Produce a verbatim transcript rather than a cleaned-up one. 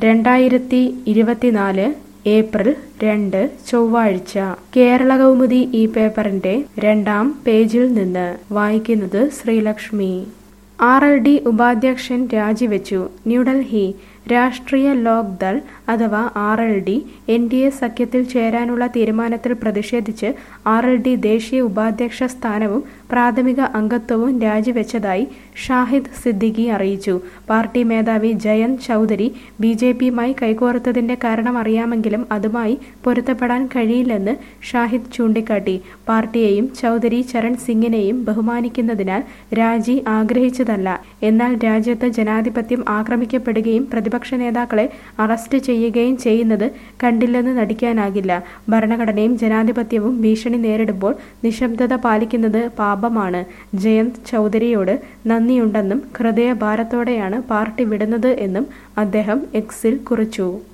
രണ്ടായിരത്തി ഇരുപത്തിനാല് ഏപ്രിൽ രണ്ട് ചൊവ്വാഴ്ച കേരളകൗമുദി ഈ പേപ്പറിന്റെ രണ്ടാം പേജിൽ നിന്ന് വായിക്കുന്നത് ശ്രീലക്ഷ്മി. ആർ എൽ ഡി ഉപാധ്യക്ഷൻ രാജിവെച്ചു. ന്യൂഡൽഹി. രാഷ്ട്രീയ ലോക് ദൾ അഥവാ R L D N D A സഖ്യത്തിൽ ചേരാനുള്ള തീരുമാനത്തിൽ പ്രതിഷേധിച്ച് ആർ എൽ ഡി ദേശീയ ഉപാധ്യക്ഷ സ്ഥാനവും പ്രാഥമിക അംഗത്വവും രാജിവെച്ചതായി ഷാഹിദ് സിദ്ദിഖി അറിയിച്ചു. പാർട്ടി മേധാവി ജയന്ത് ചൗധരി ബി ജെ പിയുമായി കൈകോർത്തതിന്റെ കാരണം അറിയാമെങ്കിലും അതുമായി പൊരുത്തപ്പെടാൻ കഴിയില്ലെന്ന് ഷാഹിദ് ചൂണ്ടിക്കാട്ടി. പാർട്ടിയെയും ചൗധരി ചരൺ സിംഗിനെയും ബഹുമാനിക്കുന്നതിനാൽ രാജി ആഗ്രഹിച്ചതല്ല. എന്നാൽ രാജ്യത്ത് ജനാധിപത്യം ആക്രമിക്കപ്പെടുകയും പ്രതിപക്ഷ നേതാക്കളെ അറസ്റ്റ് ചെയ്യുകയും ചെയ്യുന്നത് കണ്ടില്ലെന്ന് നടിക്കാനാകില്ല. ഭരണഘടനയും ജനാധിപത്യവും ഭീഷണി നേരിടുമ്പോൾ നിശബ്ദത പാലിക്കുന്നത് പാപമാണ്. ജയന്ത് ചൗധരിയോട് നന്ദിയുണ്ടെന്നും ഹൃദയഭാരത്തോടെയാണ് പാർട്ടി വിടുന്നത് എന്നും അദ്ദേഹം എക്സിൽ കുറിച്ചു.